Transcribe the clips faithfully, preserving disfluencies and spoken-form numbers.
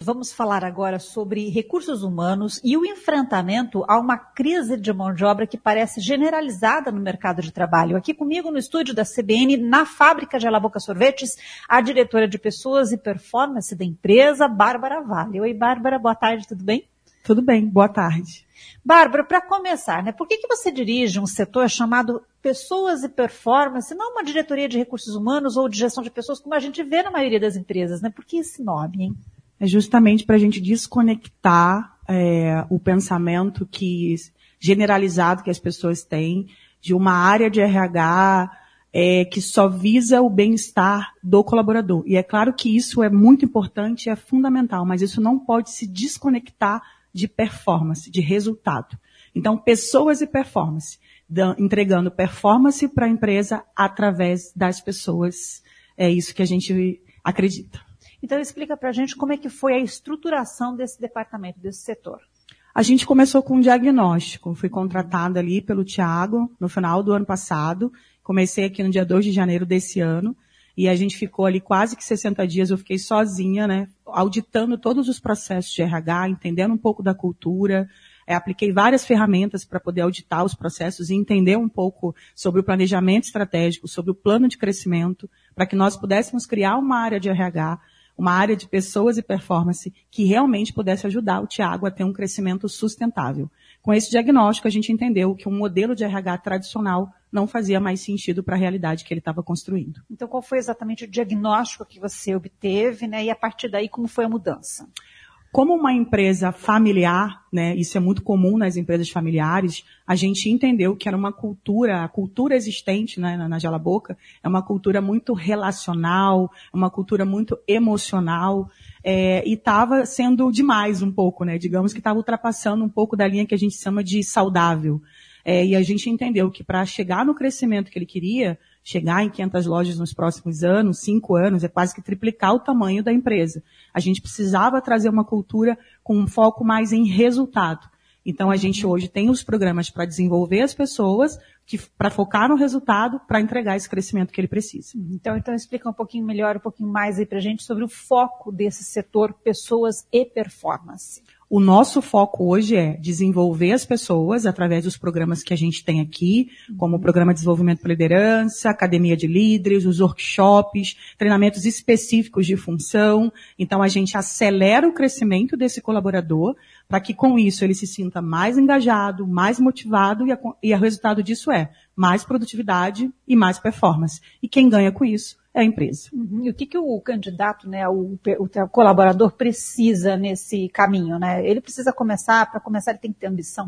Vamos falar agora sobre recursos humanos e o enfrentamento a uma crise de mão de obra que parece generalizada no mercado de trabalho. Aqui comigo no estúdio da C B N, na fábrica de Jalaboca Sorvetes, a diretora de Pessoas e Performance da empresa, Bárbara Vale. Oi, Bárbara, boa tarde, tudo bem? Tudo bem, boa tarde. Bárbara, para começar, né, por que, que você dirige um setor chamado Pessoas e Performance, não uma diretoria de recursos humanos ou de gestão de pessoas, como a gente vê na maioria das empresas, né? Por que esse nome, hein? É justamente para a gente desconectar é, o pensamento que, generalizado que as pessoas têm de uma área de R H é, que só visa o bem-estar do colaborador. E é claro que isso é muito importante, é fundamental, mas isso não pode se desconectar de performance, de resultado. Então, pessoas e performance, entregando performance para a empresa através das pessoas. É isso que a gente acredita. Então, explica para a gente como é que foi a estruturação desse departamento, desse setor. A gente começou com um diagnóstico. Fui contratada ali pelo Thiago no final do ano passado. Comecei aqui no dia dois de janeiro desse ano. E a gente ficou ali quase que sessenta dias. Eu fiquei sozinha, né? Auditando todos os processos de R H, entendendo um pouco da cultura. É, apliquei várias ferramentas para poder auditar os processos e entender um pouco sobre o planejamento estratégico, sobre o plano de crescimento, para que nós pudéssemos criar uma área de R H, uma área de pessoas e performance que realmente pudesse ajudar o Thiago a ter um crescimento sustentável. Com esse diagnóstico, a gente entendeu que um modelo de R H tradicional não fazia mais sentido para a realidade que ele estava construindo. Então, qual foi exatamente o diagnóstico que você obteve, né? E a partir daí, como foi a mudança? Como uma empresa familiar, né, isso é muito comum nas empresas familiares, a gente entendeu que era uma cultura, a cultura existente, né, na, na Jalaboca, é uma cultura muito relacional, uma cultura muito emocional, é, e estava sendo demais um pouco, né, digamos que estava ultrapassando um pouco da linha que a gente chama de saudável. É, e a gente entendeu que para chegar no crescimento que ele queria, chegar em quinhentas lojas nos próximos anos, cinco anos, é quase que triplicar o tamanho da empresa. A gente precisava trazer uma cultura com um foco mais em resultado. Então, a gente hoje tem os programas para desenvolver as pessoas, para focar no resultado, para entregar esse crescimento que ele precisa. Então, então, explica um pouquinho melhor, um pouquinho mais aí para a gente sobre o foco desse setor Pessoas e Performance. O nosso foco hoje é desenvolver as pessoas através dos programas que a gente tem aqui, como o Programa de Desenvolvimento para Liderança, Academia de Líderes, os workshops, treinamentos específicos de função. Então, a gente acelera o crescimento desse colaborador para que, com isso, ele se sinta mais engajado, mais motivado e, a, e o resultado disso é mais produtividade e mais performance. E quem ganha com isso é a empresa. Uhum. E o que, que o candidato, né, o, o colaborador precisa nesse caminho, né? Ele precisa começar, para começar ele tem que ter ambição?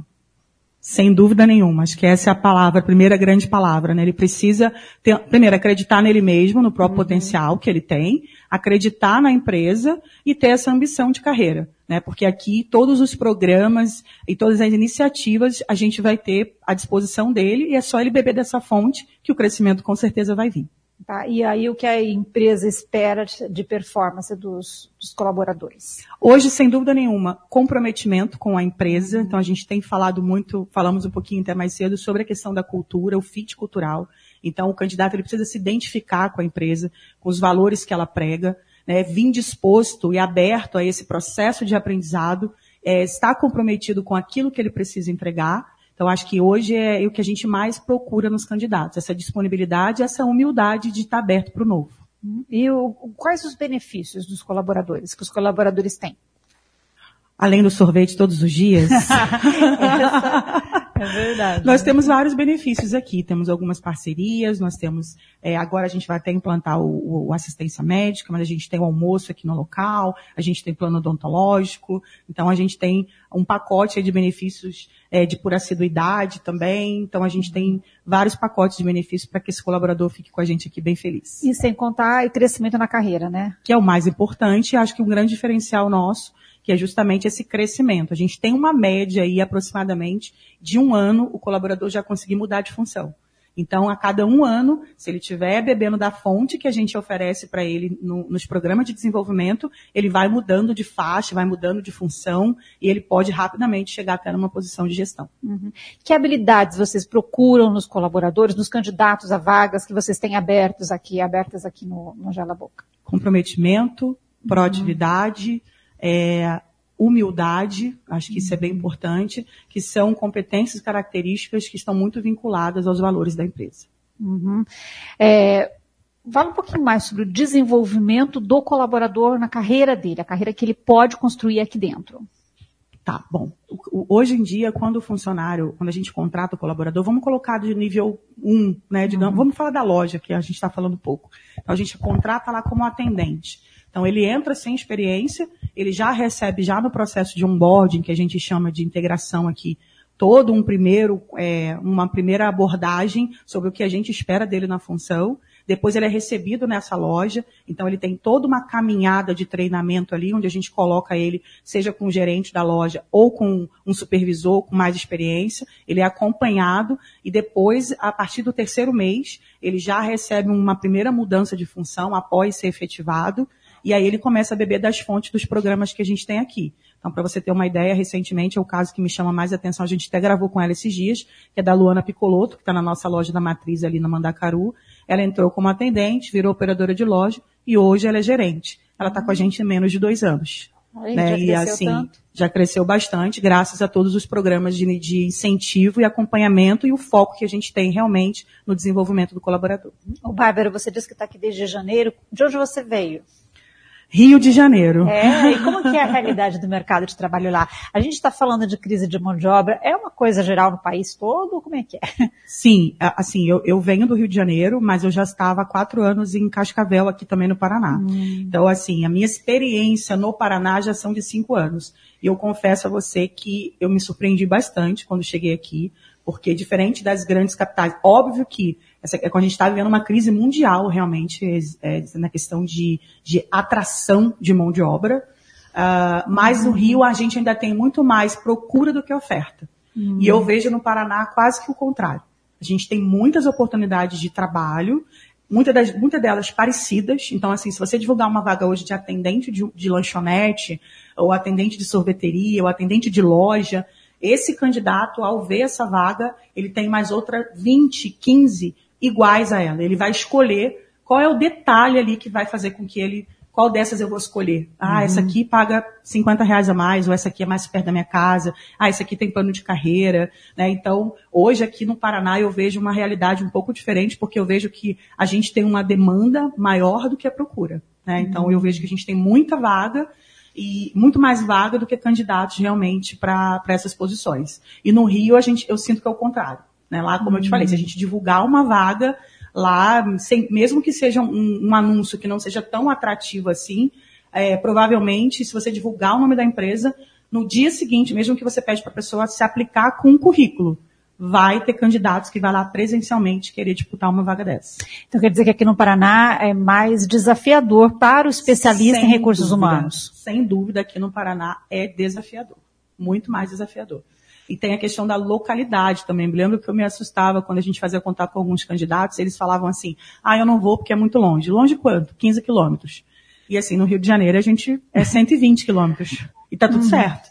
Sem dúvida nenhuma, acho que essa é a palavra, a primeira grande palavra, né? Ele precisa, ter, primeiro, acreditar nele mesmo, no próprio uhum. potencial que ele tem, acreditar na empresa e ter essa ambição de carreira, né? Porque aqui todos os programas e todas as iniciativas a gente vai ter à disposição dele e é só ele beber dessa fonte que o crescimento com certeza vai vir. Tá, e aí o que a empresa espera de performance dos, dos colaboradores? Hoje, sem dúvida nenhuma, comprometimento com a empresa. Então, a gente tem falado muito, falamos um pouquinho até mais cedo, sobre a questão da cultura, o fit cultural. Então, o candidato ele precisa se identificar com a empresa, com os valores que ela prega, né, vir disposto e aberto a esse processo de aprendizado, é, estar comprometido com aquilo que ele precisa entregar. Então, acho que hoje é o que a gente mais procura nos candidatos, essa disponibilidade, essa humildade de estar aberto para o novo. E o, quais os benefícios dos colaboradores, que os colaboradores têm? Além do sorvete todos os dias? É verdade. Nós temos vários benefícios aqui, temos algumas parcerias, nós temos, é, agora a gente vai até implantar o, o assistência médica, mas a gente tem o almoço aqui no local, a gente tem plano odontológico, então a gente tem um pacote de benefícios é, de por assiduidade também, então a gente tem vários pacotes de benefícios para que esse colaborador fique com a gente aqui bem feliz. E sem contar o crescimento na carreira, né? Que é o mais importante, acho que um grande diferencial nosso, que é justamente esse crescimento. A gente tem uma média aí, aproximadamente, de um ano, o colaborador já conseguir mudar de função. Então, a cada um ano, se ele estiver bebendo da fonte que a gente oferece para ele no, nos programas de desenvolvimento, ele vai mudando de faixa, vai mudando de função, e ele pode rapidamente chegar até numa posição de gestão. Uhum. Que habilidades vocês procuram nos colaboradores, nos candidatos a vagas que vocês têm abertos aqui, abertas aqui no, no Jalaboca? Comprometimento, proatividade, uhum. é, humildade, acho que isso é bem importante, que são competências e características que estão muito vinculadas aos valores da empresa. Uhum. É, fala um pouquinho mais sobre o desenvolvimento do colaborador na carreira dele, a carreira que ele pode construir aqui dentro. Tá, bom. Hoje em dia, quando o funcionário, quando a gente contrata o colaborador, vamos colocar de nível um, né? Digamos, uhum. Vamos falar da loja, que a gente está falando pouco. Então, a gente contrata lá como atendente. Então, ele entra sem experiência, ele já recebe, já no processo de onboarding, que a gente chama de integração aqui, todo um primeiro, é, uma primeira abordagem sobre o que a gente espera dele na função. Depois ele é recebido nessa loja, então ele tem toda uma caminhada de treinamento ali, onde a gente coloca ele, seja com o gerente da loja ou com um supervisor com mais experiência, ele é acompanhado e depois, a partir do terceiro mês, ele já recebe uma primeira mudança de função após ser efetivado, e aí ele começa a beber das fontes dos programas que a gente tem aqui. Então, para você ter uma ideia, recentemente é o caso que me chama mais atenção, a gente até gravou com ela esses dias, que é da Luana Picoloto, que está na nossa loja da Matriz ali na Mandacaru. Ela entrou como atendente, virou operadora de loja e hoje ela é gerente. Ela está com a gente em menos de dois anos. Aí, né? já e cresceu assim, tanto. Já cresceu bastante, graças a todos os programas de, de incentivo e acompanhamento e o foco que a gente tem realmente no desenvolvimento do colaborador. Ô, Bárbara, você disse que está aqui desde janeiro. De onde você veio? Rio de Janeiro. É, e como que é a realidade do mercado de trabalho lá? A gente está falando de crise de mão de obra, é uma coisa geral no país todo, ou como é que é? Sim, assim, eu, eu venho do Rio de Janeiro, mas eu já estava há quatro anos em Cascavel, aqui também no Paraná. Hum. Então, assim, a minha experiência no Paraná já são de cinco anos. E eu confesso a você que eu me surpreendi bastante quando cheguei aqui, porque diferente das grandes capitais, óbvio que essa, quando a gente está vivendo uma crise mundial, realmente, é, é, na questão de, de atração de mão de obra, uh, mas no Rio a gente ainda tem muito mais procura do que oferta. Uhum. E eu vejo no Paraná quase que o contrário. A gente tem muitas oportunidades de trabalho, muitas das, muitas delas parecidas. Então, assim, se você divulgar uma vaga hoje de atendente de, de lanchonete, ou atendente de sorveteria, ou atendente de loja, esse candidato, ao ver essa vaga, ele tem mais outra vinte, quinze iguais a ela. Ele vai escolher qual é o detalhe ali que vai fazer com que ele, qual dessas eu vou escolher. Ah, uhum. Essa aqui paga cinquenta reais a mais, ou essa aqui é mais perto da minha casa. Ah, essa aqui tem plano de carreira, né? Então, hoje aqui no Paraná eu vejo uma realidade um pouco diferente, porque eu vejo que a gente tem uma demanda maior do que a procura, né? Então, uhum. eu vejo que a gente tem muita vaga, e muito mais vaga do que candidatos realmente para essas posições. E no Rio, a gente, eu sinto que é o contrário. Né? Lá, como uhum. eu te falei, se a gente divulgar uma vaga lá, sem, mesmo que seja um, um anúncio que não seja tão atrativo assim, é, provavelmente, se você divulgar o nome da empresa, no dia seguinte, mesmo que você pede para a pessoa se aplicar com um currículo, vai ter candidatos que vai lá presencialmente querer disputar uma vaga dessa. Então quer dizer que aqui no Paraná é mais desafiador para o especialista sem em recursos dúvida, humanos? Sem dúvida, aqui no Paraná é desafiador. Muito mais desafiador. E tem a questão da localidade também. Me lembro que eu me assustava quando a gente fazia contato com alguns candidatos, eles falavam assim, ah, eu não vou porque é muito longe. Longe quanto? quinze quilômetros. E assim, no Rio de Janeiro a gente é cento e vinte quilômetros. E tá tudo uhum. certo.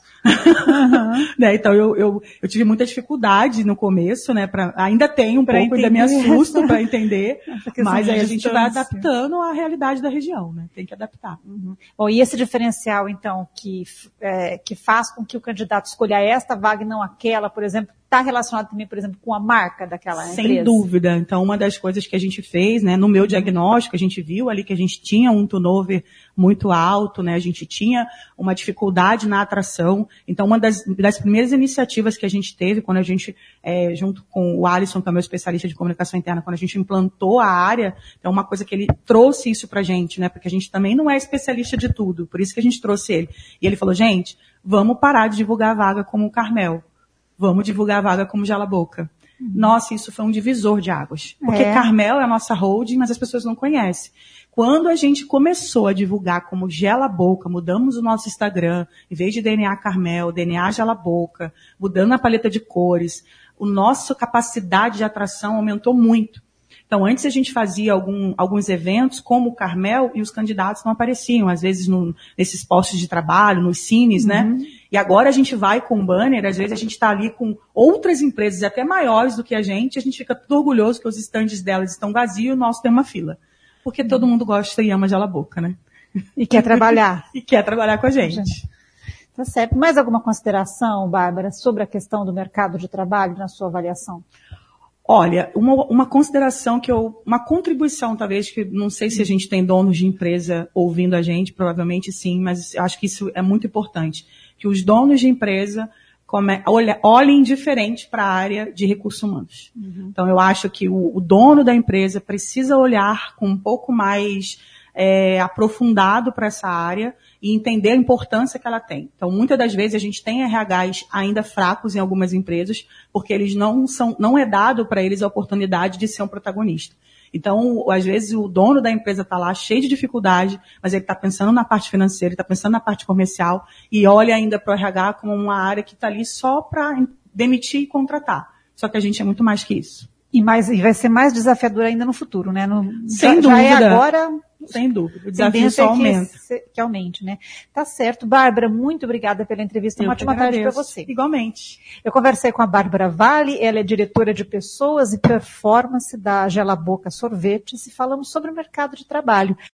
Uhum. né, então eu, eu, eu tive muita dificuldade no começo, né, pra, ainda tem um pra pouco, ainda me assusto para entender, mas aí a gente vai adaptando à realidade da região, né, tem que adaptar. Uhum. Bom, e esse diferencial, então, que, é, que faz com que o candidato escolha esta vaga e não aquela, por exemplo, está relacionado também, por exemplo, com a marca daquela Sem empresa? Sem dúvida. Então, uma das coisas que a gente fez, né, no meu diagnóstico, a gente viu ali que a gente tinha um turnover muito alto, né, a gente tinha uma dificuldade na atração. Então, uma das, das primeiras iniciativas que a gente teve, quando a gente, é, junto com o Alisson, que é o meu especialista de comunicação interna, quando a gente implantou a área, é uma coisa que ele trouxe isso pra gente, né, porque a gente também não é especialista de tudo, por isso que a gente trouxe ele. E ele falou, gente, vamos parar de divulgar a vaga como o Carmel. Vamos divulgar a vaga como Gela Boca. Uhum. Nossa, isso foi um divisor de águas. Porque é. Carmel é a nossa holding, mas as pessoas não conhecem. Quando a gente começou a divulgar como Gela Boca, mudamos o nosso Instagram, em vez de D N A Carmel, D N A Gela Boca, mudando a paleta de cores, a nossa capacidade de atração aumentou muito. Então, antes a gente fazia algum, alguns eventos como o Carmel e os candidatos não apareciam, às vezes no, nesses postos de trabalho, nos cines, uhum. né? E agora a gente vai com um banner, às vezes a gente está ali com outras empresas até maiores do que a gente, a gente fica tudo orgulhoso que os estandes delas estão vazios e o nosso tem uma fila. Porque uhum. todo mundo gosta e ama Gela Boca, né? E quer trabalhar. E quer trabalhar com a gente. Tá certo. Mais alguma consideração, Bárbara, sobre a questão do mercado de trabalho na sua avaliação? Olha, uma, uma consideração que eu, uma contribuição talvez, que não sei se a gente tem donos de empresa ouvindo a gente, provavelmente sim, mas acho que isso é muito importante, que os donos de empresa come, olha, olhem diferente para a área de recursos humanos. Uhum. Então eu acho que o, o dono da empresa precisa olhar com um pouco mais é, aprofundado para essa área e entender a importância que ela tem. Então, muitas das vezes a gente tem R Hs ainda fracos em algumas empresas, porque eles não são, não é dado para eles a oportunidade de ser um protagonista. Então, às vezes o dono da empresa está lá cheio de dificuldade, mas ele está pensando na parte financeira, ele está pensando na parte comercial e olha ainda para o R H como uma área que está ali só para demitir e contratar. Só que a gente é muito mais que isso. E, mais, e vai ser mais desafiador ainda no futuro, né? No, Sem já, dúvida. Já é agora... Sem dúvida. O desafio só aumenta. Que, que aumente, né? Tá certo. Bárbara, muito obrigada pela entrevista. Eu Uma ótima tarde para você. Igualmente. Eu conversei com a Bárbara Vale, ela é diretora de Pessoas e Performance da Gelaboca Sorvetes e falamos sobre o mercado de trabalho.